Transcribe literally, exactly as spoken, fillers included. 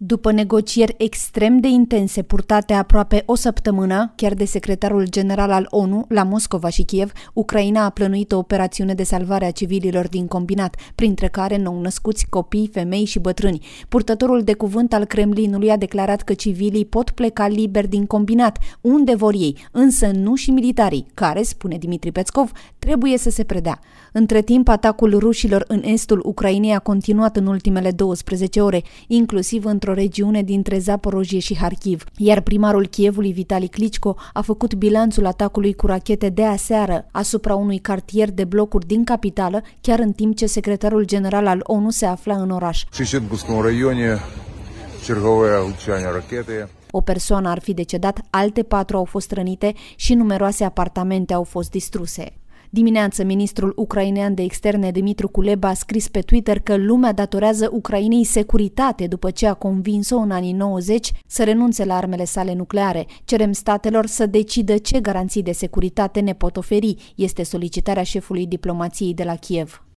După negocieri extrem de intense purtate aproape o săptămână, chiar de secretarul general al O N U la Moscova și Kiev, Ucraina a plănuit o operațiune de salvare a civililor din combinat, printre care nou-născuți, copii, femei și bătrâni. Purtătorul de cuvânt al Kremlinului a declarat că civilii pot pleca liber din combinat, unde vor ei, însă nu și militarii, care, spune Dmitri Peskov, trebuie să se predea. Între timp, atacul rușilor în estul Ucrainei a continuat în ultimele douăsprezece ore, inclusiv într-o regiune dintre Zaporojie și Harkiv, iar primarul Kievului, Vitali Klitschko, a făcut bilanțul atacului cu rachete de aseară asupra unui cartier de blocuri din capitală, chiar în timp ce secretarul general al O N U se afla în oraș. O persoană ar fi decedat, alte patru au fost rănite și numeroase apartamente au fost distruse. Dimineață, ministrul ucrainean de externe Dmytro Kuleba a scris pe Twitter că lumea datorează Ucrainei securitate după ce a convins-o în anii nouăzeci să renunțe la armele sale nucleare. Cerem statelor să decidă ce garanții de securitate ne pot oferi, este solicitarea șefului diplomației de la Kiev.